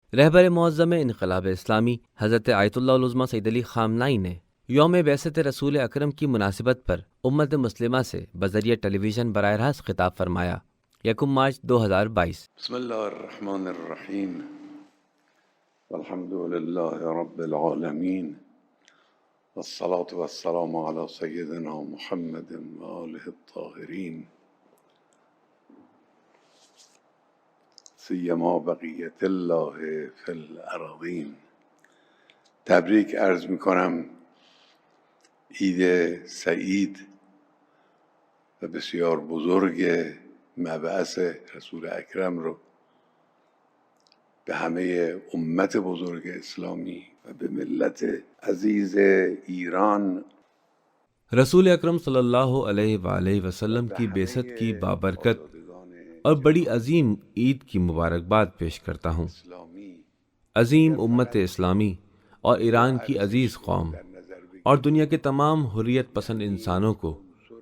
رہبر معظم انقلاب اسلامی حضرت آیت اللہ العظمیٰ سید علی خامنہئی نے یوم بعثت رسول اکرم کی مناسبت پر امت مسلمہ سے بذریعہ ٹیلی ویژن براہ راست خطاب فرمایا۔ 1 مارچ 2022۔ بسم اللہ الرحمن الرحیم، والحمد للہ رب العالمین، والصلاة والسلام علی سیدنا محمد وآلہ الطاہرین، سیما بقیت اللہ فی الارضین۔ تبریک عرض میکنم عید سعید و بسیار بزرگ مبعث رسول اکرم رو به همه امت بزرگ اسلامی و به ملت عزیز ایران۔ رسول اکرم صلی اللہ علیہ وآلہ وسلم کی بعثت کی بابرکت اور بڑی عظیم عید کی مبارکباد پیش کرتا ہوں۔ عظیم امت اسلامی اور ایران کی عزیز قوم اور دنیا کے تمام حریت پسند انسانوں کو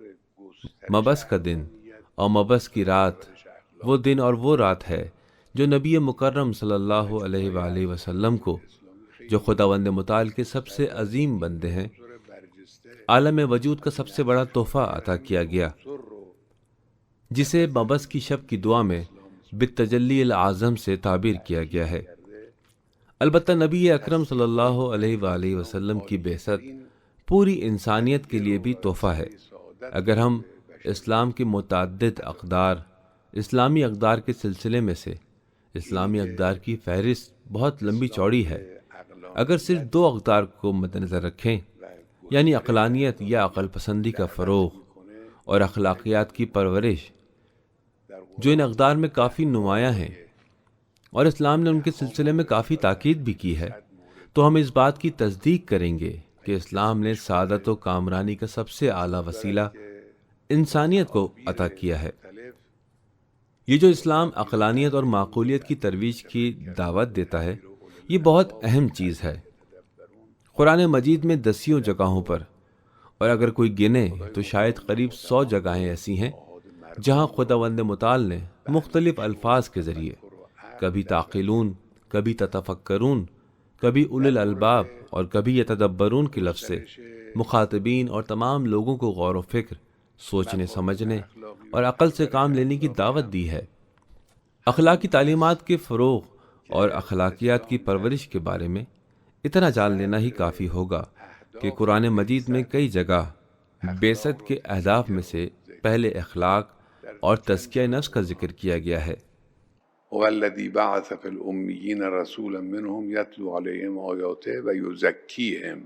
مبعث کا دن اور مبعث کی رات وہ دن اور وہ رات ہے جو نبی مکرم صلی اللہ علیہ وآلہ وسلم کو، جو خداوند متعال کے سب سے عظیم بندے ہیں، عالم وجود کا سب سے بڑا تحفہ عطا کیا گیا، جسے مبعث کی شب کی دعا میں بالتجلی العظم سے تعبیر کیا گیا ہے۔ البتہ نبی اکرم صلی اللہ علیہ وآلہ وسلم کی بعثت پوری انسانیت کے لیے بھی تحفہ ہے۔ اگر ہم اسلام کے متعدد اقدار، اسلامی اقدار کے سلسلے میں سے اسلامی اقدار کی فہرست بہت لمبی چوڑی ہے، اگر صرف 2 اقدار کو مد نظر رکھیں، یعنی عقلانیت یا عقل پسندی کا فروغ اور اخلاقیات کی پرورش، جو ان اقدار میں کافی نمایاں ہیں اور اسلام نے ان کے سلسلے میں کافی تاکید بھی کی ہے، تو ہم اس بات کی تصدیق کریں گے کہ اسلام نے سعادت و کامرانی کا سب سے اعلیٰ وسیلہ انسانیت کو عطا کیا ہے۔ یہ جو اسلام عقلانیت اور معقولیت کی ترویج کی دعوت دیتا ہے، یہ بہت اہم چیز ہے۔ قرآن مجید میں 10 جگہوں پر، اور اگر کوئی گنے تو شاید قریب 100 جگہیں ایسی ہیں جہاں خداوند متعال نے مختلف الفاظ کے ذریعے، کبھی تعقلون، کبھی تتفکرون، کبھی اولی الالباب اور کبھی یتدبرون کے لفظ سے مخاطبین اور تمام لوگوں کو غور و فکر، سوچنے سمجھنے اور عقل سے کام لینے کی دعوت دی ہے۔ اخلاقی تعلیمات کے فروغ اور اخلاقیات کی پرورش کے بارے میں اتنا جان لینا ہی کافی ہوگا کہ قرآن مجید میں کئی جگہ بعثت کے اہداف میں سے پہلے اخلاق اور تزکیہ نفس کا ذکر کیا گیا ہے۔ هو الذی بعث فی الامیین رسولا منهم یتلو علیہم آیاته ویزکیہم۔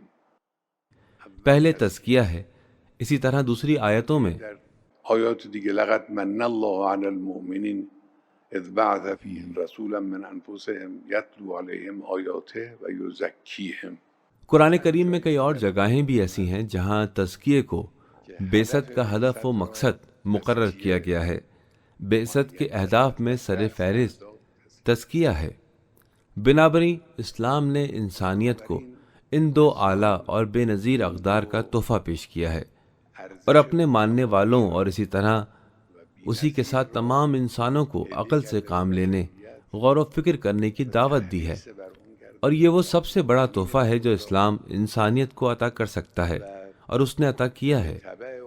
پہلے تزکیہ ہے، اسی طرح دوسری آیتوں میں آیات دیگه لقد من الله علی المؤمنین اذ بعث فیہم رسولا من انفسهم یتلو علیہم آیاته ویزکیہم۔ قرآن کریم میں کئی اور جگہیں بھی ایسی ہیں جہاں تزکیے کو بعثت کا ہدف و مقصد مقرر کیا گیا ہے۔ بعثت کے اہداف میں سر فہرست تزکیہ ہے۔ بنابراً اسلام نے انسانیت کو ان 2 اعلیٰ اور بے نظیر اقدار کا تحفہ پیش کیا ہے، اور اپنے ماننے والوں اور اسی طرح اسی کے ساتھ تمام انسانوں کو عقل سے کام لینے، غور و فکر کرنے کی دعوت دی ہے، اور یہ وہ سب سے بڑا تحفہ ہے جو اسلام انسانیت کو عطا کر سکتا ہے، اور اس نے عطا کیا ہے۔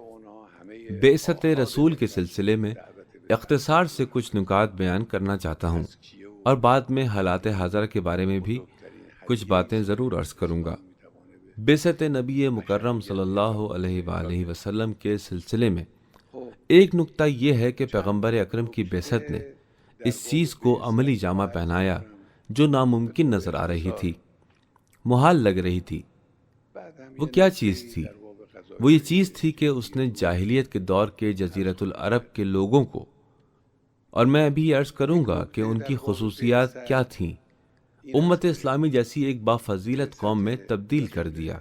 بعثت رسول کے سلسلے میں اختصار سے کچھ نکات بیان کرنا چاہتا ہوں، اور بعد میں حالات حاضرہ کے بارے میں بھی کچھ باتیں ضرور عرض کروں گا۔ بعثت نبی مکرم صلی اللہ علیہ وآلہ وسلم کے سلسلے میں ایک نکتہ یہ ہے کہ پیغمبر اکرم کی بعثت نے اس چیز کو عملی جامہ پہنایا جو ناممکن نظر آ رہی تھی، محال لگ رہی تھی۔ وہ کیا چیز تھی؟ وہ یہ چیز تھی کہ اس نے جاہلیت کے دور کے جزیرۃ العرب کے لوگوں کو، اور میں ابھی عرض کروں گا کہ ان کی خصوصیات کیا تھیں، امت اسلامی جیسی ایک بافضیلت قوم میں تبدیل کر دیا،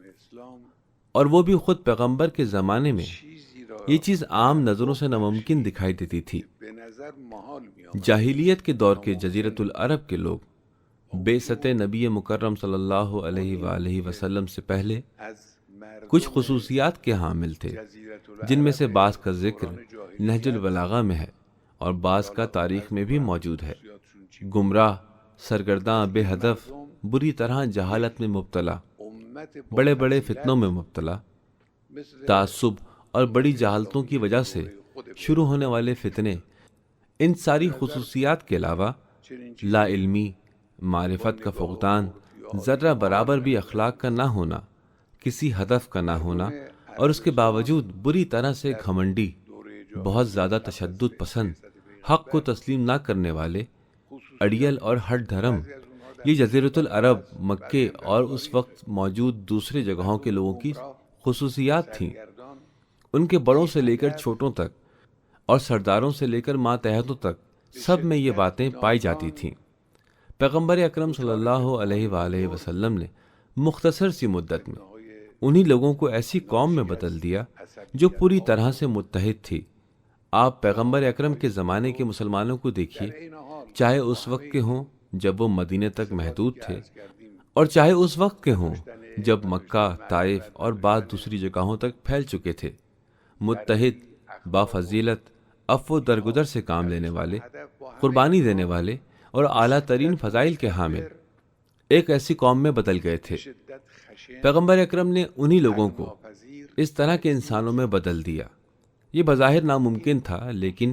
اور وہ بھی خود پیغمبر کے زمانے میں۔ یہ چیز عام نظروں سے ناممکن دکھائی دیتی تھی۔ جاہلیت کے دور کے جزیرۃ العرب کے لوگ بعثت نبی مکرم صلی اللہ علیہ وآلہ وسلم سے پہلے کچھ خصوصیات کے حامل تھے، جن میں سے بعض کا ذکر نہج البلاغہ میں ہے اور بعض کا تاریخ میں بھی موجود ہے۔ گمراہ، سرگرداں، بے ہدف، بری طرح جہالت میں مبتلا، بڑے بڑے فتنوں میں مبتلا، تعصب اور بڑی جہالتوں کی وجہ سے شروع ہونے والے فتنے، ان ساری خصوصیات کے علاوہ لا علمی، معرفت کا فقدان، ذرہ برابر بھی اخلاق کا نہ ہونا، کسی ہدف کا نہ ہونا، اور اس کے باوجود بری طرح سے گھمنڈی، بہت زیادہ تشدد پسند، حق کو تسلیم نہ کرنے والے، اڑیل اور ہٹ دھرم، یہ جزیرۃ العرب، مکے اور اس وقت موجود دوسرے جگہوں کے لوگوں کی خصوصیات تھیں۔ ان کے بڑوں سے لے کر چھوٹوں تک اور سرداروں سے لے کر ماتحتوں تک سب میں یہ باتیں پائی جاتی تھیں۔ پیغمبر اکرم صلی اللہ علیہ وآلہ وسلم نے مختصر سی مدت میں انہی لوگوں کو ایسی قوم میں بدل دیا جو پوری طرح سے متحد تھی۔ آپ پیغمبر اکرم کے زمانے کے مسلمانوں کو دیکھیے، چاہے اس وقت کے ہوں جب وہ مدینے تک محدود تھے، اور چاہے اس وقت کے ہوں جب مکہ، طائف اور بعض دوسری جگہوں تک پھیل چکے تھے، متحد، بافضیلت، عفو درگزر سے کام لینے والے، قربانی دینے والے اور اعلیٰ ترین فضائل کے حامل ایک ایسی قوم میں بدل گئے تھے۔ پیغمبر اکرم نے انہی لوگوں کو اس طرح کے انسانوں میں بدل دیا۔ یہ بظاہر ناممکن تھا، لیکن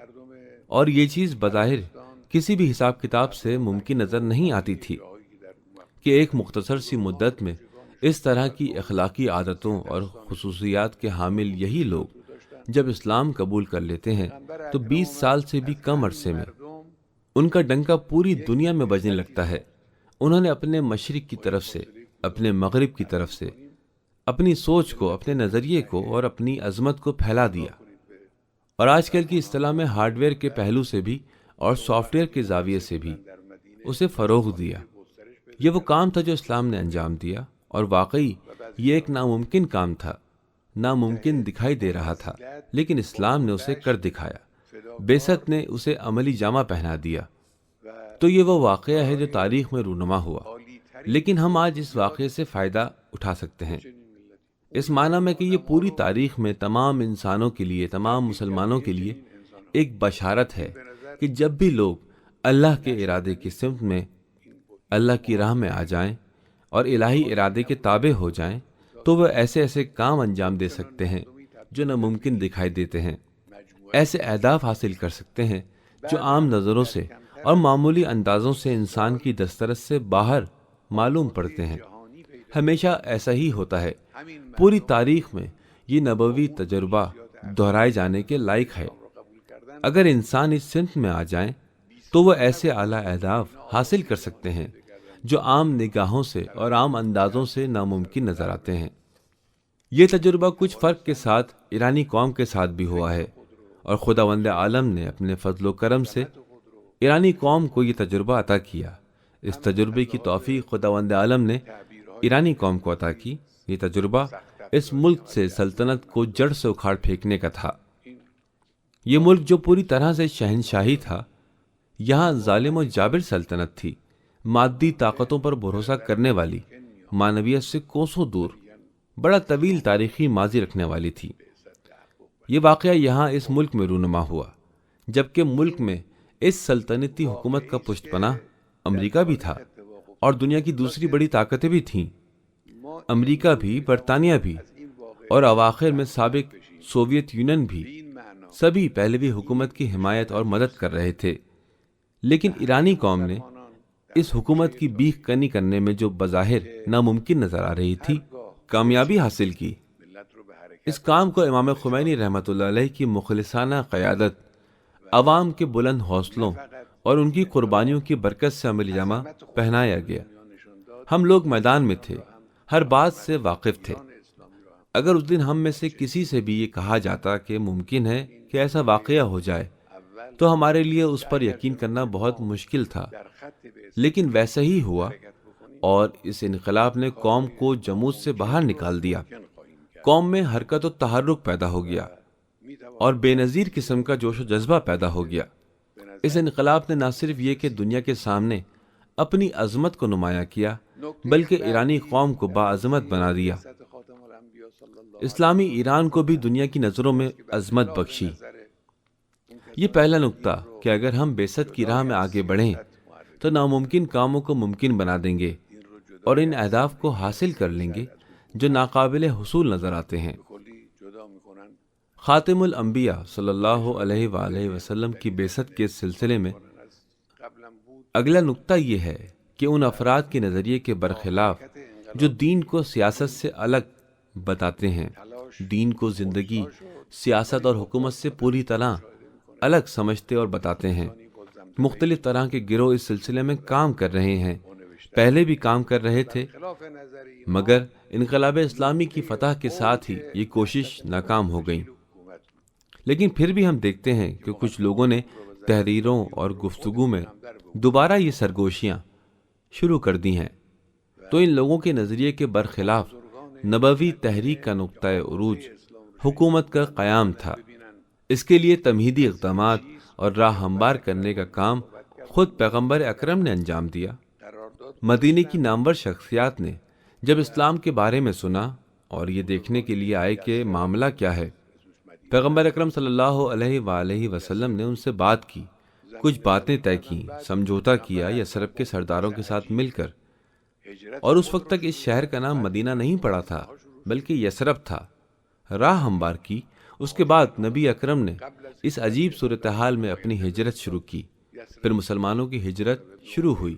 اور یہ چیز بظاہر کسی بھی حساب کتاب سے ممکن نظر نہیں آتی تھی کہ ایک مختصر سی مدت میں اس طرح کی اخلاقی عادتوں اور خصوصیات کے حامل یہی لوگ جب اسلام قبول کر لیتے ہیں تو 20 سال سے بھی کم عرصے میں ان کا ڈنکا پوری دنیا میں بجنے لگتا ہے۔ انہوں نے اپنے مشرق کی طرف سے، اپنے مغرب کی طرف سے اپنی سوچ کو، اپنے نظریے کو اور اپنی عظمت کو پھیلا دیا، اور آج کل کی اصطلاح میں ہارڈ ویئر کے پہلو سے بھی اور سافٹ ویئر کے زاویے سے بھی اسے فروغ دیا۔ یہ وہ کام تھا جو اسلام نے انجام دیا، اور واقعی یہ ایک ناممکن کام تھا، ناممکن دکھائی دے رہا تھا، لیکن اسلام نے اسے کر دکھایا، بعثت نے اسے عملی جامہ پہنا دیا۔ تو یہ وہ واقعہ ہے جو تاریخ میں رونما ہوا، لیکن ہم آج اس واقعے سے فائدہ اٹھا سکتے ہیں، اس معنی میں کہ یہ پوری تاریخ میں تمام انسانوں کے لیے، تمام مسلمانوں کے لیے ایک بشارت ہے کہ جب بھی لوگ اللہ کے ارادے کی سمت میں، اللہ کی راہ میں آ جائیں اور الہی ارادے کے تابع ہو جائیں تو وہ ایسے ایسے کام انجام دے سکتے ہیں جو ناممکن دکھائی دیتے ہیں، ایسے اہداف حاصل کر سکتے ہیں جو عام نظروں سے اور معمولی اندازوں سے انسان کی دسترس سے باہر معلوم پڑتے ہیں۔ ہمیشہ ایسا ہی ہوتا ہے، پوری تاریخ میں یہ نبوی تجربہ دہرائے جانے کے لائق ہے۔ اگر انسان اس سمت میں آ جائیں تو وہ ایسے اعلیٰ اہداف حاصل کر سکتے ہیں جو عام نگاہوں سے اور عام اندازوں سے ناممکن نظر آتے ہیں۔ یہ تجربہ کچھ فرق کے ساتھ ایرانی قوم کے ساتھ بھی ہوا ہے، اور خداوند عالم نے اپنے فضل و کرم سے ایرانی قوم کو یہ تجربہ عطا کیا۔ اس تجربے کی توفیق خداوند عالم نے ایرانی قوم کو عطا کی۔ یہ تجربہ اس ملک سے سلطنت کو جڑ سے اکھاڑ پھینکنے کا تھا۔ یہ ملک جو پوری طرح سے شہنشاہی تھا، یہاں ظالم و جابر سلطنت تھی، مادی طاقتوں پر بھروسہ کرنے والی، معنویت سے کوسوں دور، بڑا طویل تاریخی ماضی رکھنے والی تھی۔ یہ واقعہ یہاں اس ملک میں رونما ہوا، جبکہ ملک میں اس سلطنتی حکومت کا پشت پناہ امریکہ بھی تھا، اور دنیا کی دوسری بڑی طاقتیں بھی تھیں، امریکہ بھی، برطانیہ بھی، اور اواخر میں سابق سوویت یونین بھی، سبھی پہلوی حکومت کی حمایت اور مدد کر رہے تھے۔ لیکن ایرانی قوم نے اس حکومت کی بیخ کنی کرنے میں جو بظاہر ناممکن نظر آ رہی تھی، کامیابی حاصل کی۔ اس کام کو امام خمینی رحمۃ اللہ علیہ کی مخلصانہ قیادت، عوام کے بلند حوصلوں اور ان کی قربانیوں کی برکت سے عملی جامہ پہنایا گیا۔ ہم لوگ میدان میں تھے، ہر بات سے واقف تھے۔ اگر اس دن ہم میں سے کسی سے بھی یہ کہا جاتا کہ ممکن ہے کہ ایسا واقعہ ہو جائے تو ہمارے لیے اس پر یقین کرنا بہت مشکل تھا، لیکن ویسا ہی ہوا، اور اس انقلاب نے قوم کو جمود سے باہر نکال دیا۔ قوم میں حرکت و تحرک پیدا ہو گیا اور بے نظیر قسم کا جوش و جذبہ پیدا ہو گیا۔ اس انقلاب نے نہ صرف یہ کہ دنیا کے سامنے اپنی عظمت کو نمایاں کیا، بلکہ ایرانی قوم کو باعظمت بنا دیا۔ اسلامی ایران کو بھی دنیا کی نظروں میں عظمت بخشی۔ یہ پہلا نقطہ کہ اگر ہم بعثت کی راہ میں آگے بڑھیں تو ناممکن کاموں کو ممکن بنا دیں گے اور ان اہداف کو حاصل کر لیں گے جو ناقابل حصول نظر آتے ہیں۔ خاتم الانبیاء صلی اللہ علیہ وآلہ وسلم کی بعثت کے سلسلے میں اگلا نقطہ یہ ہے کہ ان افراد کے نظریے کے برخلاف جو دین کو سیاست سے الگ بتاتے ہیں، دین کو زندگی، سیاست اور حکومت سے پوری طرح الگ سمجھتے اور بتاتے ہیں، مختلف طرح کے گروہ اس سلسلے میں کام کر رہے ہیں، پہلے بھی کام کر رہے تھے، مگر انقلاب اسلامی کی فتح کے ساتھ ہی یہ کوشش ناکام ہو گئی۔ لیکن پھر بھی ہم دیکھتے ہیں کہ کچھ لوگوں نے تحریروں اور گفتگو میں دوبارہ یہ سرگوشیاں شروع کر دی ہیں، تو ان لوگوں کے نظریے کے برخلاف نبوی تحریک کا نقطۂ عروج حکومت کا قیام تھا۔ اس کے لیے تمہیدی اقدامات اور راہ ہموار کرنے کا کام خود پیغمبر اکرم نے انجام دیا۔ مدینے کی نامور شخصیات نے جب اسلام کے بارے میں سنا اور یہ دیکھنے کے لیے آئے کہ معاملہ کیا ہے، پیغمبر اکرم صلی اللہ علیہ وآلہ وسلم نے ان سے بات کی، کچھ باتیں طے کی، سمجھوتا کیا یثرب کے سرداروں کے ساتھ مل کر، اور اس وقت تک اس شہر کا نام مدینہ نہیں پڑا تھا بلکہ یثرب تھا، راہ ہموار کی۔ اس کے بعد نبی اکرم نے اس عجیب صورتحال میں اپنی ہجرت شروع کی، پھر مسلمانوں کی ہجرت شروع ہوئی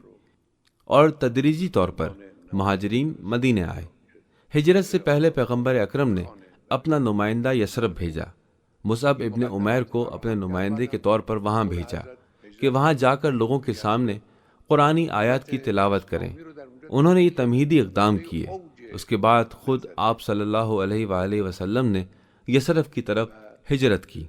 اور تدریجی طور پر مہاجرین مدینے آئے۔ ہجرت سے پہلے پیغمبر اکرم نے اپنا نمائندہ یثرب بھیجا، مصعب ابن عمیر کو اپنے نمائندے کے طور پر وہاں بھیجا کہ وہاں جا کر لوگوں کے سامنے قرآنی آیات کی تلاوت کریں۔ انہوں نے یہ تمہیدی اقدام کیے۔ اس کے بعد خود آپ صلی اللہ علیہ وآلہ وسلم نے یثرب کی طرف ہجرت کی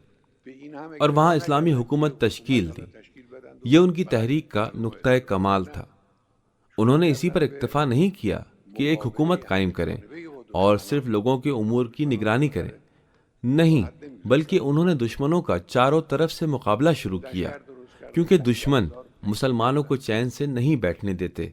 اور وہاں اسلامی حکومت تشکیل دی۔ یہ ان کی تحریک کا نقطۂ کمال تھا۔ انہوں نے اسی پر اکتفا نہیں کیا کہ ایک حکومت قائم کریں اور صرف لوگوں کے امور کی نگرانی کریں، نہیں، بلکہ انہوں نے دشمنوں کا چاروں طرف سے مقابلہ شروع کیا، کیونکہ دشمن مسلمانوں کو چین سے نہیں بیٹھنے دیتے۔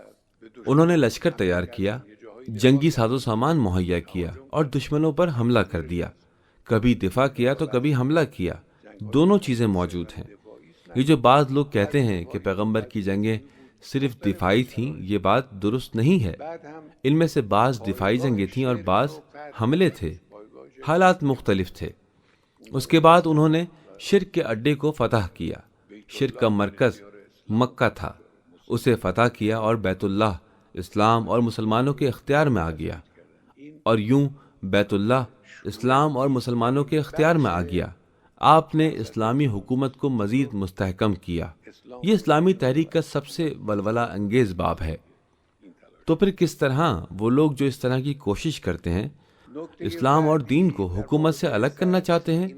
انہوں نے لشکر تیار کیا، جنگی ساز و سامان مہیا کیا اور دشمنوں پر حملہ کر دیا، کبھی دفاع کیا تو کبھی حملہ کیا، دونوں چیزیں موجود ہیں۔ یہ جو بعض لوگ کہتے ہیں کہ پیغمبر کی جنگیں صرف دفاعی تھیں، یہ بات درست نہیں ہے۔ ان میں سے بعض دفاعی جنگیں تھیں اور بعض حملے تھے، حالات مختلف تھے۔ اس کے بعد انہوں نے شرک کے اڈے کو فتح کیا۔ شرک کا مرکز مکہ تھا، اسے فتح کیا اور بیت اللہ اسلام اور مسلمانوں کے اختیار میں آ گیا، اور یوں بیت اللہ اسلام اور مسلمانوں کے اختیار میں آ گیا۔ آپ نے اسلامی حکومت کو مزید مستحکم کیا۔ یہ اسلامی تحریک کا سب سے ولولہ انگیز باب ہے۔ تو پھر کس طرح وہ لوگ جو اس طرح کی کوشش کرتے ہیں، اسلام اور دین کو حکومت سے الگ کرنا چاہتے ہیں؟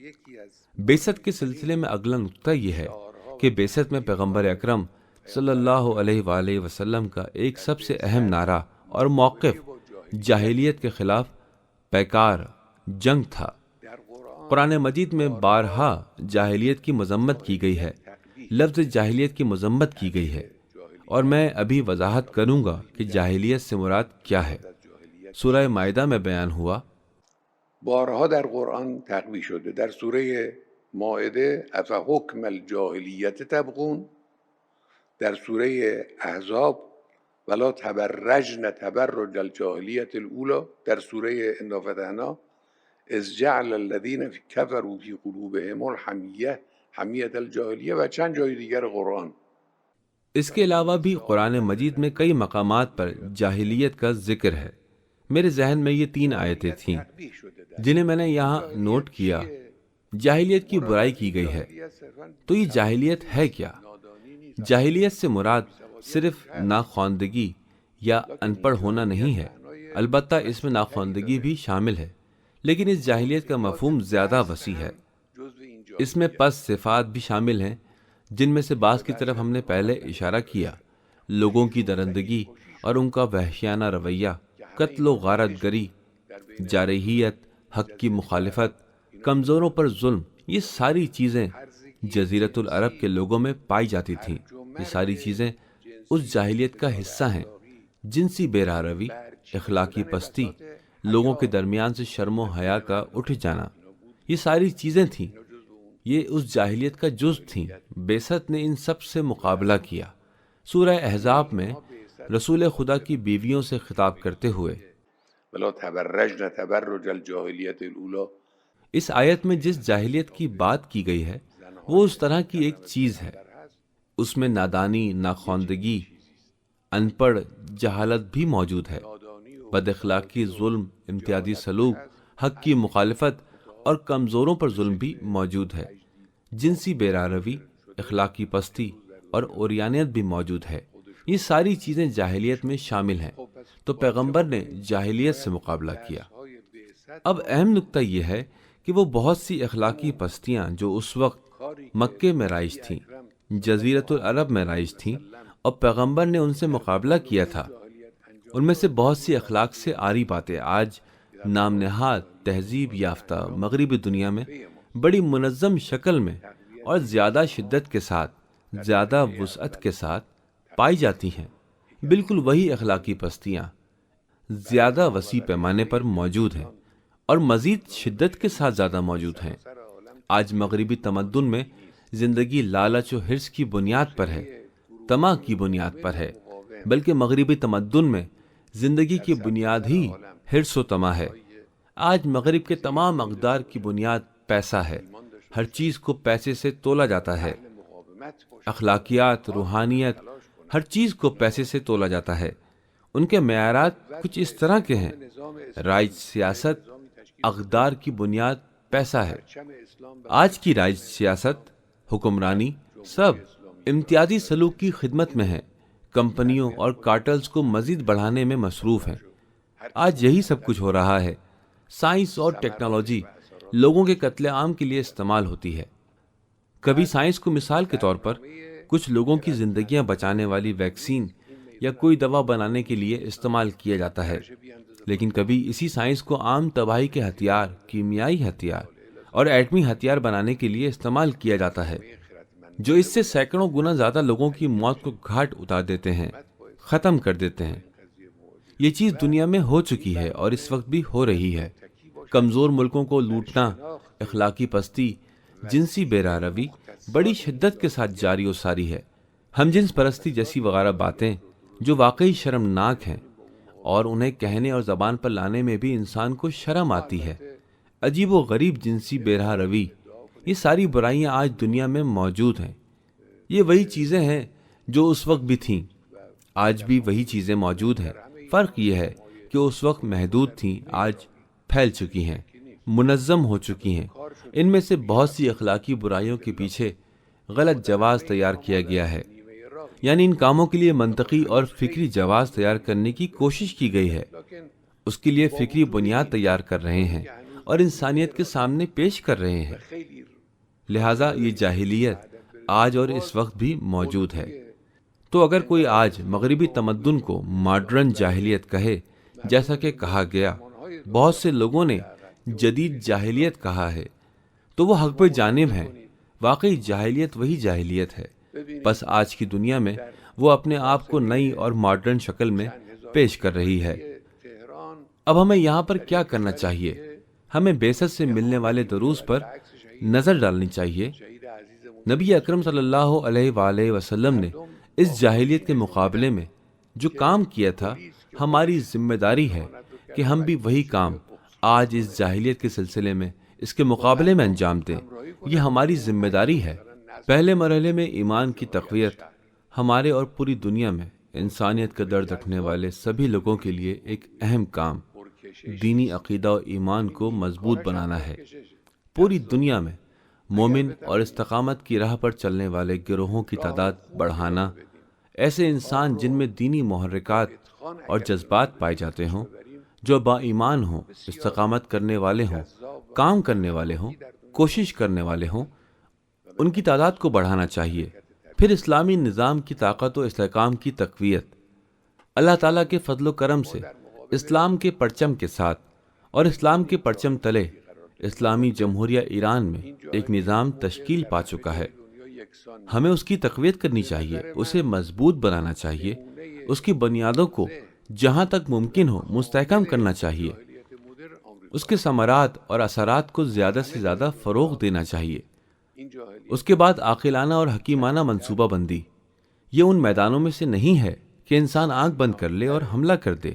بعثت کے سلسلے میں اگلا نقطہ یہ ہے کہ بعثت میں پیغمبر اکرم صلی اللہ علیہ وآلہ وسلم کا ایک سب سے اہم نعرہ اور موقف جاہلیت کے خلاف پیکار جنگ تھا۔ قرآن مجید میں بارہا جاہلیت کی مذمت کی گئی ہے، لفظ جاہلیت کی مذمت کی گئی ہے، اور میں ابھی وضاحت کروں گا کہ جاہلیت سے مراد کیا ہے۔ سورہ مائدہ میں بیان ہوا، بارها در قرآن تقوی شده. در سوره مائده افحکم الجاهلیت تبغون، در سوره احزاب ولا تبرجن تبرج الجاهلیت الاولى، در سوره انا فتحنا اذ جعل الذین کفروا فی قلوبهم الحمیة حمیة الجاهلیة و چند جای دیگر قرآن۔ اس کے علاوہ بھی قرآن مجید میں کئی مقامات پر جاہلیت کا ذکر ہے۔ میرے ذہن میں یہ 3 آیتیں تھیں جنہیں میں نے یہاں نوٹ کیا۔ جاہلیت کی برائی کی گئی ہے، تو یہ جاہلیت ہے کیا؟ جاہلیت سے مراد صرف ناخواندگی یا ان پڑھ ہونا نہیں ہے، البتہ اس میں ناخواندگی بھی شامل ہے، لیکن اس جاہلیت کا مفہوم زیادہ وسیع ہے۔ اس میں پس صفات بھی شامل ہیں، جن میں سے بعض کی طرف ہم نے پہلے اشارہ کیا، لوگوں کی درندگی اور ان کا وحشیانہ رویہ، قتل و غارت گری، جارحیت، حق کی مخالفت، کمزوروں پر ظلم، یہ ساری چیزیں جزیرۃ العرب کے لوگوں میں پائی جاتی تھیں۔ یہ ساری چیزیں اس جاہلیت کا حصہ ہیں۔ جنسی بے راہروی، اخلاقی پستی، لوگوں کے درمیان سے شرم و حیا کا اٹھ جانا، یہ ساری چیزیں تھیں، یہ اس جاہلیت کا جز تھیں۔ بعثت نے ان سب سے مقابلہ کیا۔ سورہ احزاب میں رسول خدا کی بیویوں سے خطاب کرتے ہوئے ولا تبرجن تبرج الجاهلیت الاولی، اس آیت میں جس جاہلیت کی بات کی گئی ہے وہ اس طرح کی ایک چیز ہے، اس میں نادانی، ناخواندگی، ان پڑھ، جہالت بھی موجود ہے، بد اخلاقی، ظلم، امتیازی سلوک، حق کی مخالفت اور کمزوروں پر ظلم بھی موجود ہے، جنسی بے-راروی، اخلاقی پستی اور عریانیت بھی موجود ہے۔ یہ ساری چیزیں جاہلیت میں شامل ہیں، تو پیغمبر نے جاہلیت سے مقابلہ کیا۔ اب اہم نکتہ یہ ہے کہ وہ بہت سی اخلاقی پستیاں جو اس وقت مکے میں رائج تھیں، جزیرۃ العرب میں رائج تھیں، اور پیغمبر نے ان سے مقابلہ کیا تھا، ان میں سے بہت سی اخلاق سے عاری باتیں آج نام نہاد تہذیب یافتہ مغربی دنیا میں بڑی منظم شکل میں اور زیادہ شدت کے ساتھ، زیادہ وسعت کے ساتھ پائی جاتی ہیں۔ بالکل وہی اخلاقی پستیاں زیادہ وسیع پیمانے پر موجود ہیں اور مزید شدت کے ساتھ زیادہ موجود ہیں۔ آج مغربی تمدن میں زندگی لالچ و حرص کی بنیاد پر ہے، طمع کی بنیاد پر ہے، بلکہ مغربی تمدن میں زندگی کی بنیاد ہی حرص و طمع ہے۔ آج مغرب کے تمام اقدار کی بنیاد پیسہ ہے، ہر چیز کو پیسے سے تولا جاتا ہے، اخلاقیات، روحانیت، ہر چیز کو پیسے سے تولا جاتا ہے۔ ان کے معیارات کچھ اس طرح کے ہیں، رائج سیاست، اقدار کی بنیاد پیسہ ہے۔ آج کی رائج سیاست، حکمرانی، سب امتیازی سلوک کی خدمت میں ہے، کمپنیوں اور کارٹلز کو مزید بڑھانے میں مصروف ہیں۔ آج یہی سب کچھ ہو رہا ہے۔ سائنس اور ٹیکنالوجی لوگوں کے قتل عام کے لیے استعمال ہوتی ہے۔ کبھی سائنس کو مثال کے طور پر کچھ لوگوں کی زندگیاں بچانے والی ویکسین یا کوئی دوا بنانے کے لیے استعمال کیا جاتا ہے، لیکن کبھی اسی سائنس کو عام تباہی کے ہتھیار، کیمیائی ہتھیار اور ایٹمی ہتھیار بنانے کے لیے استعمال کیا جاتا ہے، جو اس سے سینکڑوں گنا زیادہ لوگوں کی موت کو گھاٹ اتار دیتے ہیں، ختم کر دیتے ہیں۔ یہ چیز دنیا میں ہو چکی ہے اور اس وقت بھی ہو رہی ہے۔ کمزور ملکوں کو لوٹنا، اخلاقی پستی، جنسی بے-راروی بڑی شدت کے ساتھ جاری و ساری ہے۔ ہم جنس پرستی جیسی وغیرہ باتیں جو واقعی شرمناک ہیں اور انہیں کہنے اور زبان پر لانے میں بھی انسان کو شرم آتی ہے۔ عجیب و غریب جنسی بے-راروی، یہ ساری برائیاں آج دنیا میں موجود ہیں۔ یہ وہی چیزیں ہیں جو اس وقت بھی تھیں، آج بھی وہی چیزیں موجود ہیں۔ فرق یہ ہے کہ اس وقت محدود تھیں، آج پھیل چکی ہیں، منظم ہو چکی ہیں۔ ان میں سے بہت سی اخلاقی برائیوں کے پیچھے غلط جواز تیار کیا گیا ہے، یعنی ان کاموں کے لیے منطقی اور فکری جواز تیار کرنے کی کوشش کی گئی ہے، اس کے لیے فکری بنیاد تیار کر رہے ہیں اور انسانیت کے سامنے پیش کر رہے ہیں۔ لہٰذا یہ جاہلیت آج اور اس وقت بھی موجود ہے۔ تو اگر کوئی آج مغربی تمدن کو ماڈرن جاہلیت کہے، جیسا کہ کہا گیا، بہت سے لوگوں نے جدید جاہلیت کہا ہے، تو وہ حق پہ جانب ہیں۔ واقعی جاہلیت وہی جاہلیت ہے، بس آج کی دنیا میں وہ اپنے آپ کو نئی اور ماڈرن شکل میں پیش کر رہی ہے۔ اب ہمیں یہاں پر کیا کرنا چاہیے؟ ہمیں بعثت سے ملنے والے دروس پر نظر ڈالنی چاہیے۔ نبی اکرم صلی اللہ علیہ وآلہ وسلم نے اس جاہلیت کے مقابلے میں جو کام کیا تھا، ہماری ذمہ داری ہے کہ ہم بھی وہی کام آج اس جاہلیت کے سلسلے میں اس کے مقابلے میں انجام دیں۔ یہ ہماری ذمہ داری ہے۔ پہلے مرحلے میں ایمان کی تقویت ہمارے اور پوری دنیا میں انسانیت کا درد رکھنے والے سبھی لوگوں کے لیے ایک اہم کام دینی عقیدہ و ایمان کو مضبوط بنانا ہے۔ پوری دنیا میں مومن اور استقامت کی راہ پر چلنے والے گروہوں کی تعداد بڑھانا، ایسے انسان جن میں دینی محرکات اور جذبات پائے جاتے ہوں، جو با ایمان ہوں، استقامت کرنے والے ہوں، کام کرنے والے ہوں، کوشش کرنے والے ہوں، ان کی تعداد کو بڑھانا چاہیے۔ پھر اسلامی نظام کی طاقت و استحکام کی تقویت، اللہ تعالیٰ کے فضل و کرم سے اسلام کے پرچم کے ساتھ اور اسلام کے پرچم تلے اسلامی جمہوریہ ایران میں ایک نظام تشکیل پا چکا ہے۔ ہمیں اس کی تقویت کرنی چاہیے، اسے مضبوط بنانا چاہیے، اس کی بنیادوں کو جہاں تک ممکن ہو مستحکم کرنا چاہیے، اس کے ثمرات اور اثرات کو زیادہ سے زیادہ فروغ دینا چاہیے۔ اس کے بعد عاقلانہ اور حکیمانہ منصوبہ بندی، یہ ان میدانوں میں سے نہیں ہے کہ انسان آنکھ بند کر لے اور حملہ کر دے.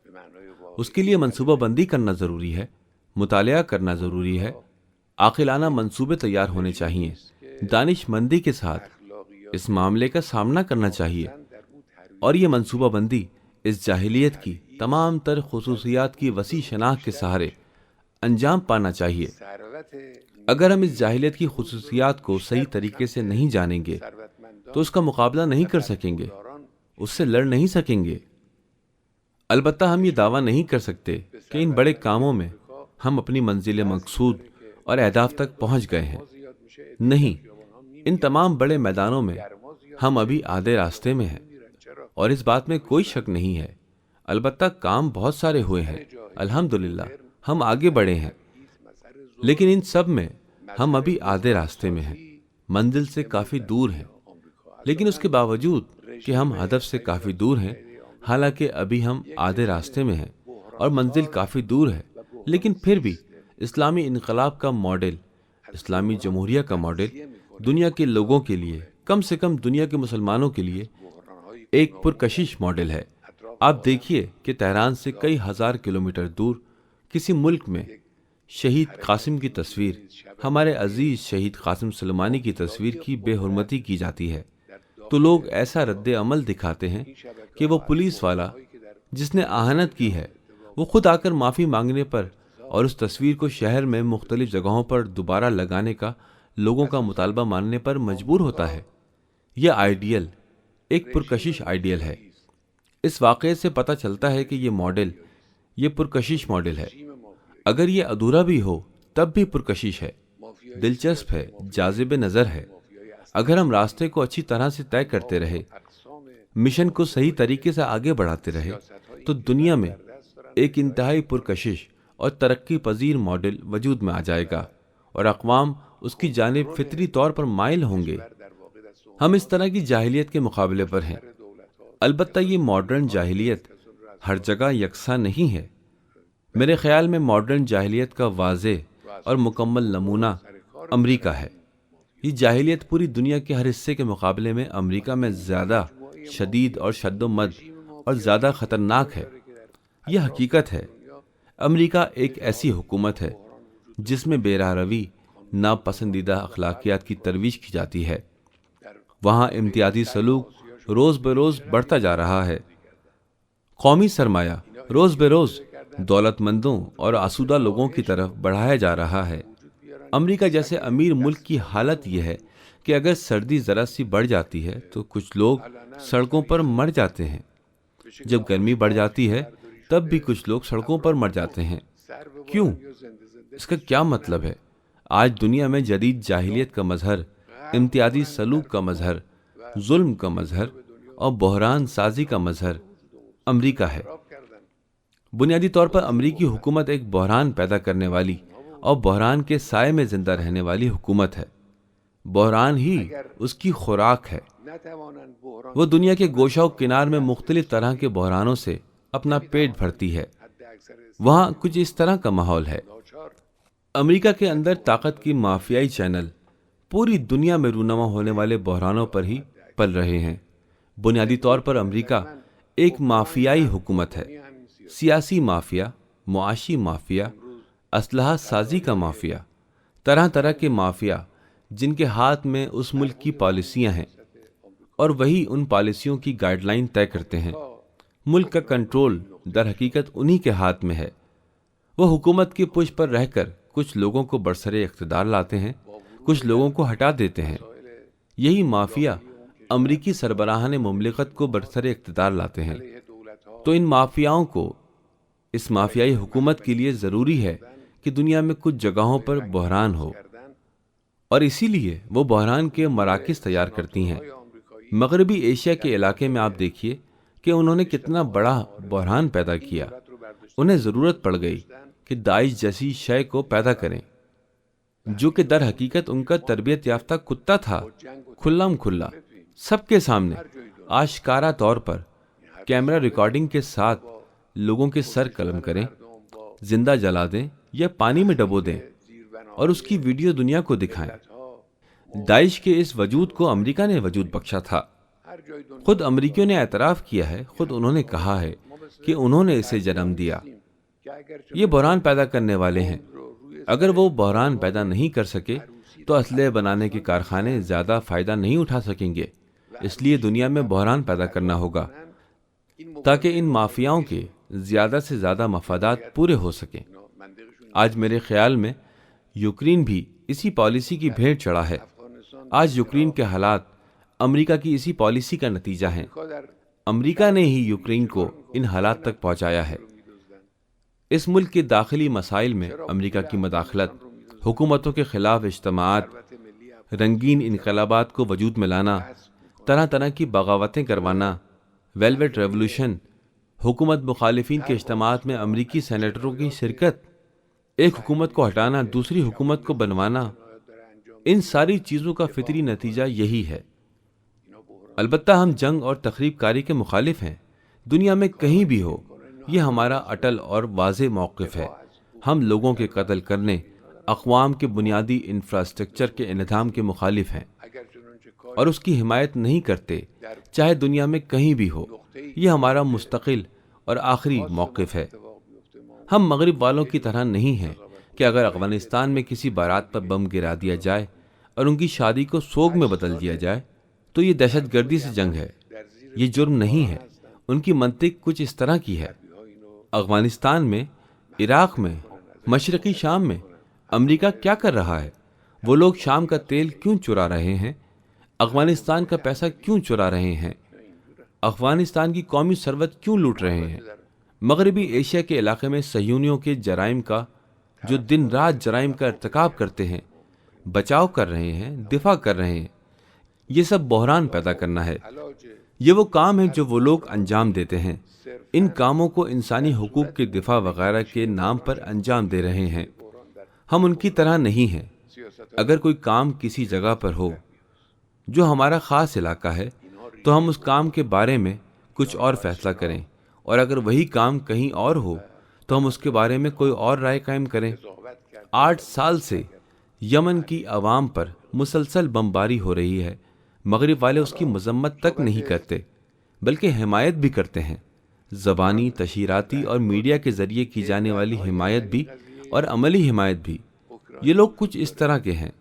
اس کے لیے منصوبہ بندی کرنا ضروری ہے، مطالعہ کرنا ضروری ہے، عاقلانہ منصوبے تیار ہونے چاہیے، دانش مندی کے ساتھ اس معاملے کا سامنا کرنا چاہیے، اور یہ منصوبہ بندی اس جاہلیت کی تمام تر خصوصیات کی وسیع شناخت کے سہارے انجام پانا چاہیے. اگر ہم اس جاہلیت کی خصوصیات کو صحیح طریقے سے نہیں جانیں گے تو اس کا مقابلہ نہیں کر سکیں گے، اس سے لڑ نہیں سکیں گے. البتہ ہم یہ دعویٰ نہیں کر سکتے کہ ان بڑے کاموں میں ہم اپنی منزل مقصود اور اہداف تک پہنچ گئے ہیں. نہیں، ان تمام بڑے میدانوں میں ہم ابھی آدھے راستے میں ہیں، اور اس بات میں کوئی شک نہیں ہے. البتہ کام بہت سارے ہوئے ہیں، الحمدللہ ہم آگے بڑھے ہیں، لیکن ان سب میں ہم ابھی آدھے راستے میں ہیں، منزل سے کافی دور ہیں. لیکن اس کے باوجود کہ ہم ہدف سے کافی دور ہیں، حالانکہ ابھی ہم آدھے راستے میں ہیں اور منزل کافی دور ہے، لیکن پھر بھی اسلامی انقلاب کا ماڈل، اسلامی جمہوریہ کا ماڈل دنیا کے لوگوں کے لیے، کم سے کم دنیا کے مسلمانوں کے لیے ایک پرکشش ماڈل ہے. آپ دیکھیے کہ تہران سے کئی ہزار کلومیٹر دور کسی ملک میں شہید قاسم کی تصویر، ہمارے عزیز شہید قاسم سلیمانی کی تصویر کی بے حرمتی کی جاتی ہے، تو لوگ ایسا رد عمل دکھاتے ہیں کہ وہ پولیس والا جس نے آہنت کی ہے وہ خود آ کر معافی مانگنے پر اور اس تصویر کو شہر میں مختلف جگہوں پر دوبارہ لگانے کا لوگوں کا مطالبہ ماننے پر مجبور ہوتا ہے. یہ آئیڈیل ایک پرکشش آئیڈیل ہے. اس واقعے سے پتہ چلتا ہے کہ یہ ماڈل، یہ پرکشش ماڈل ہے. اگر یہ ادھورا بھی ہو تب بھی پرکشش ہے، دلچسپ ہے، جاذب نظر ہے. اگر ہم راستے کو اچھی طرح سے طے کرتے رہے، مشن کو صحیح طریقے سے آگے بڑھاتے رہے، تو دنیا میں ایک انتہائی پرکشش اور ترقی پذیر ماڈل وجود میں آ جائے گا اور اقوام اس کی جانب فطری طور پر مائل ہوں گے. ہم اس طرح کی جاہلیت کے مقابلے پر ہیں. البتہ یہ ماڈرن جاہلیت ہر جگہ یکساں نہیں ہے. میرے خیال میں ماڈرن جاہلیت کا واضح اور مکمل نمونہ امریکہ ہے. یہ جاہلیت پوری دنیا کے ہر حصے کے مقابلے میں امریکہ میں زیادہ شدید اور شد و مد اور زیادہ خطرناک ہے. یہ حقیقت ہے. امریکہ ایک ایسی حکومت ہے جس میں بے راہ روی، ناپسندیدہ اخلاقیات کی ترویج کی جاتی ہے. وہاں امتیازی سلوک روز بے روز بڑھتا جا رہا ہے. قومی سرمایہ روز بے روز دولت مندوں اور آسودہ لوگوں کی طرف بڑھایا جا رہا ہے. امریکہ جیسے امیر ملک کی حالت یہ ہے کہ اگر سردی ذرا سی بڑھ جاتی ہے تو کچھ لوگ سڑکوں پر مر جاتے ہیں. جب گرمی بڑھ جاتی ہے تب بھی کچھ لوگ سڑکوں پر مر جاتے ہیں. کیوں؟ اس کا کیا مطلب ہے؟ آج دنیا میں جدید جاہلیت کا مظہر، امتیازی سلوک کا مظہر، ظلم کا مظہر اور بحران سازی کا مظہر امریکہ ہے. بنیادی طور پر امریکی حکومت ایک بحران پیدا کرنے والی اور بحران کے سائے میں زندہ رہنے والی حکومت ہے. بحران ہی اس کی خوراک ہے. وہ دنیا کے گوشہ و کنار میں مختلف طرح کے بحرانوں سے اپنا پیٹ بھرتی ہے. وہاں کچھ اس طرح کا ماحول ہے. امریکہ کے اندر طاقت کی مافیائی چینل پوری دنیا میں رونما ہونے والے بحرانوں پر ہی پل رہے ہیں. بنیادی طور پر امریکہ ایک مافیائی حکومت ہے. سیاسی مافیا، معاشی مافیا، اسلحہ سازی کا مافیا، طرح طرح کے مافیا جن کے ہاتھ میں اس ملک کی پالیسیاں ہیں اور وہی ان پالیسیوں کی گائیڈ لائن طے کرتے ہیں. ملک کا کنٹرول در حقیقت انہی کے ہاتھ میں ہے. وہ حکومت کی پشت پر رہ کر کچھ لوگوں کو برسر اقتدار لاتے ہیں، کچھ لوگوں کو ہٹا دیتے ہیں. یہی مافیا امریکی سربراہان مملکت کو برسر اقتدار لاتے ہیں. تو ان مافیاؤں کو، اس مافیائی حکومت کے لیے ضروری ہے کہ دنیا میں کچھ جگہوں پر بحران ہو، اور اسی لیے وہ بحران کے مراکز تیار کرتی ہیں. مغربی ایشیا کے علاقے میں آپ دیکھیے کہ انہوں نے کتنا بڑا بحران پیدا کیا. انہیں ضرورت پڑ گئی کہ داعش جیسی شے کو پیدا کریں جو کہ در حقیقت ان کا تربیت یافتہ کتا تھا. کھلم کھلا سب کے سامنے آشکارا طور پر کیمرہ ریکارڈنگ کے ساتھ لوگوں کے سر قلم کریں، زندہ جلا دیں یا پانی میں ڈبو دیں اور اس کی ویڈیو دنیا کو دکھائیں. داعش کے اس وجود کو امریکہ نے وجود بخشا تھا. خود امریکیوں نے اعتراف کیا ہے، خود انہوں نے کہا ہے کہ انہوں نے اسے جنم دیا۔ یہ بحران پیدا کرنے والے ہیں۔ اگر وہ بحران پیدا نہیں کر سکے تو اسلحے بنانے کے کارخانے زیادہ فائدہ نہیں اٹھا سکیں گے۔ اس لیے دنیا میں بحران پیدا کرنا ہوگا تاکہ ان مافیاؤں کے زیادہ سے زیادہ مفادات پورے ہو سکیں۔ آج میرے خیال میں یوکرین بھی اسی پالیسی کی بھیٹ چڑھا ہے۔ آج یوکرین کے حالات امریکہ کی اسی پالیسی کا نتیجہ ہیں۔ امریکہ نے ہی یوکرین کو ان حالات تک پہنچایا ہے۔ اس ملک کے داخلی مسائل میں امریکہ کی مداخلت، حکومتوں کے خلاف اجتماعات، رنگین انقلابات کو وجود میں لانا، طرح طرح کی بغاوتیں کروانا، ویلویٹ ریولوشن، حکومت مخالفین کے اجتماعات میں امریکی سینیٹروں کی شرکت، ایک حکومت کو ہٹانا دوسری حکومت کو بنوانا، ان ساری چیزوں کا فطری نتیجہ یہی ہے۔ البتہ ہم جنگ اور تخریب کاری کے مخالف ہیں، دنیا میں کہیں بھی ہو۔ یہ ہمارا اٹل اور واضح موقف ہے۔ ہم لوگوں کے قتل کرنے، اقوام کے بنیادی انفراسٹرکچر کے انہدام کے مخالف ہیں اور اس کی حمایت نہیں کرتے، چاہے دنیا میں کہیں بھی ہو۔ یہ ہمارا مستقل اور آخری موقف ہے۔ ہم مغرب والوں کی طرح نہیں ہیں کہ اگر افغانستان میں کسی بارات پر بم گرا دیا جائے اور ان کی شادی کو سوگ میں بدل دیا جائے تو یہ دہشت گردی سے جنگ ہے، یہ جرم نہیں ہے۔ ان کی منطق کچھ اس طرح کی ہے۔ افغانستان میں، عراق میں، مشرقی شام میں امریکہ کیا کر رہا ہے؟ وہ لوگ شام کا تیل کیوں چرا رہے ہیں؟ افغانستان کا پیسہ کیوں چرا رہے ہیں؟ افغانستان کی قومی ثروت کیوں لوٹ رہے ہیں؟ مغربی ایشیا کے علاقے میں صہیونیوں کے جرائم کا، جو دن رات جرائم کا ارتکاب کرتے ہیں، بچاؤ کر رہے ہیں، دفاع کر رہے ہیں۔ یہ سب بحران پیدا کرنا ہے۔ یہ وہ کام ہے جو وہ لوگ انجام دیتے ہیں۔ ان کاموں کو انسانی حقوق کے دفاع وغیرہ کے نام پر انجام دے رہے ہیں۔ ہم ان کی طرح نہیں ہیں۔ اگر کوئی کام کسی جگہ پر ہو جو ہمارا خاص علاقہ ہے تو ہم اس کام کے بارے میں کچھ اور فیصلہ کریں، اور اگر وہی کام کہیں اور ہو تو ہم اس کے بارے میں کوئی اور رائے قائم کریں۔ 8 سال سے یمن کی عوام پر مسلسل بمباری ہو رہی ہے۔ مغرب والے اس کی مذمت تک نہیں کرتے بلکہ حمایت بھی کرتے ہیں۔ زبانی، تشہیراتی اور میڈیا کے ذریعے کی جانے والی حمایت بھی اور عملی حمایت بھی۔ یہ لوگ کچھ اس طرح کے ہیں۔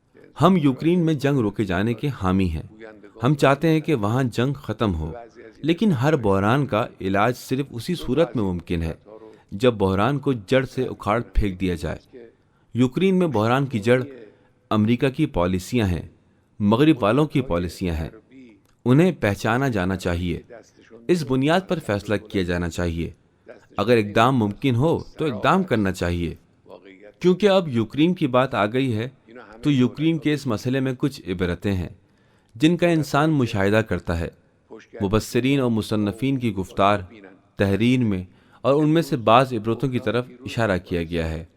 ہم یوکرین میں جنگ روکے جانے کے حامی ہیں۔ ہم چاہتے ہیں کہ وہاں جنگ ختم ہو، لیکن ہر بحران کا علاج صرف اسی صورت میں ممکن ہے جب بحران کو جڑ سے اکھاڑ پھینک دیا جائے۔ یوکرین میں بحران کی جڑ امریکہ کی پالیسیاں ہیں، مغرب والوں کی پالیسیاں ہیں۔ انہیں پہچانا جانا چاہیے، اس بنیاد پر فیصلہ کیا جانا چاہیے۔ اگر اقدام ممکن ہو تو اقدام کرنا چاہیے۔ کیونکہ اب یوکرین کی بات آ گئی ہے تو یوکرین کے اس مسئلے میں کچھ عبرتیں ہیں جن کا انسان مشاہدہ کرتا ہے۔ مبصرین اور مصنفین کی گفتار، تحریر میں، اور ان میں سے بعض عبرتوں کی طرف اشارہ کیا گیا ہے۔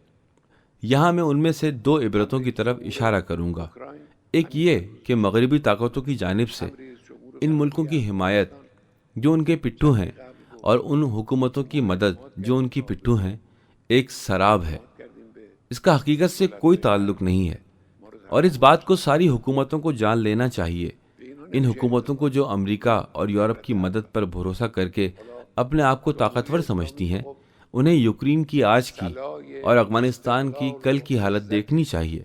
یہاں میں ان میں سے 2 عبرتوں کی طرف اشارہ کروں گا۔ ایک یہ کہ مغربی طاقتوں کی جانب سے ان ملکوں کی حمایت جو ان کے پٹھو ہیں اور ان حکومتوں کی مدد جو ان کی پٹھو ہیں ایک سراب ہے۔ اس کا حقیقت سے کوئی تعلق نہیں ہے، اور اس بات کو ساری حکومتوں کو جان لینا چاہیے۔ ان حکومتوں کو جو امریکہ اور یورپ کی مدد پر بھروسہ کر کے اپنے آپ کو طاقتور سمجھتی ہیں، انہیں یوکرین کی آج کی اور افغانستان کی کل کی حالت دیکھنی چاہیے۔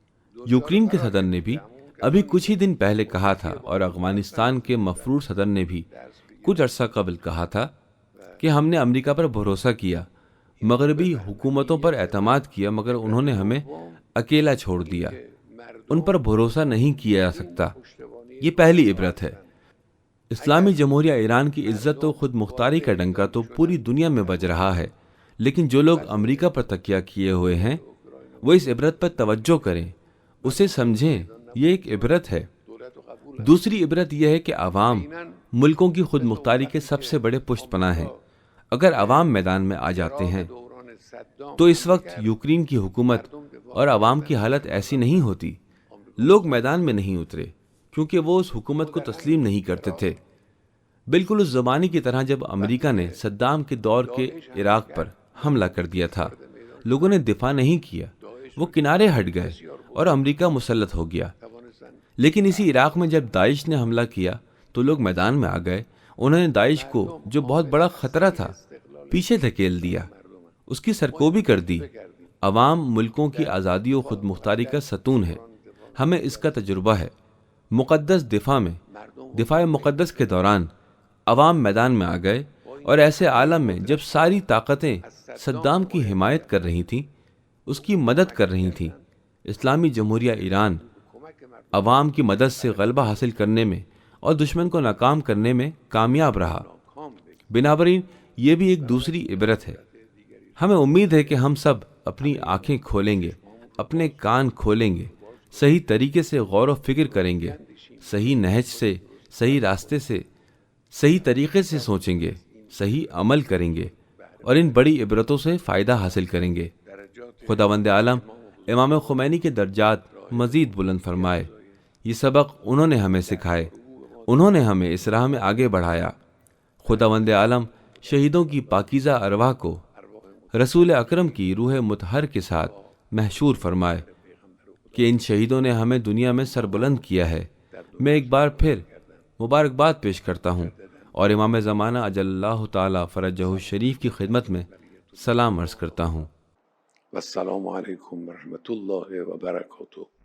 یوکرین کے صدر نے بھی ابھی کچھ ہی دن پہلے کہا تھا، اور افغانستان کے مفرور صدر نے بھی کچھ عرصہ قبل کہا تھا کہ ہم نے امریکہ پر بھروسہ کیا، مغربی حکومتوں پر اعتماد کیا، مگر انہوں نے ہمیں اکیلا چھوڑ دیا۔ ان پر بھروسہ نہیں کیا جا سکتا۔ یہ پہلی عبرت ہے۔ اسلامی جمہوریہ ایران کی عزت و خود مختاری کا ڈنکا تو پوری دنیا میں بج رہا ہے، لیکن جو لوگ امریکہ پر تکیہ کیے ہوئے ہیں وہ اس عبرت پر توجہ کریں، اسے سمجھیں۔ یہ ایک عبرت ہے۔ دوسری عبرت یہ ہے کہ عوام ملکوں کی خود مختاری کے سب سے بڑے پشت پناہ ہیں۔ اگر عوام میدان میں آ جاتے ہیں تو اس وقت یوکرین کی حکومت اور عوام کی حالت ایسی نہیں ہوتی۔ لوگ میدان میں نہیں اترے کیونکہ وہ اس حکومت کو تسلیم نہیں کرتے تھے۔ بالکل اس زمانے کی طرح جب امریکہ نے صدام کے دور کے عراق پر حملہ کر دیا تھا، لوگوں نے دفاع نہیں کیا، وہ کنارے ہٹ گئے اور امریکہ مسلط ہو گیا۔ لیکن اسی عراق میں جب داعش نے حملہ کیا تو لوگ میدان میں آ گئے. انہوں نے داعش کو، جو بہت بڑا خطرہ تھا، پیچھے دھکیل دیا، اس کی سرکوبی کر دی. عوام ملکوں کی آزادی و خود مختاری کا ستون ہے. ہمیں اس کا تجربہ ہے. مقدس دفاع مقدس کے دوران عوام میدان میں آ گئے، اور ایسے عالم میں جب ساری طاقتیں صدام کی حمایت کر رہی تھیں، اس کی مدد کر رہی تھیں، اسلامی جمہوریہ ایران عوام کی مدد سے غلبہ حاصل کرنے میں اور دشمن کو ناکام کرنے میں کامیاب رہا. بنابراین یہ بھی ایک دوسری عبرت ہے. ہمیں امید ہے کہ ہم سب اپنی آنکھیں کھولیں گے، اپنے کان کھولیں گے، صحیح طریقے سے غور و فکر کریں گے، صحیح نہج سے، صحیح راستے سے، صحیح طریقے سے سوچیں گے، صحیح عمل کریں گے، اور ان بڑی عبرتوں سے فائدہ حاصل کریں گے. خداوند عالم امام خمینی کے درجات مزید بلند فرمائے. یہ سبق انہوں نے ہمیں سکھائے، انہوں نے ہمیں اس راہ میں آگے بڑھایا. خداوند عالم شہیدوں کی پاکیزہ ارواح کو رسول اکرم کی روح مطہر کے ساتھ محشور فرمائے کہ ان شہیدوں نے ہمیں دنیا میں سربلند کیا ہے. میں ایک بار پھر مبارکباد پیش کرتا ہوں اور امام زمانہ اجل اللہ تعالی فرجہ الشریف کی خدمت میں سلام عرض کرتا ہوں. والسلام علیکم ورحمۃ اللہ وبرکاتہ.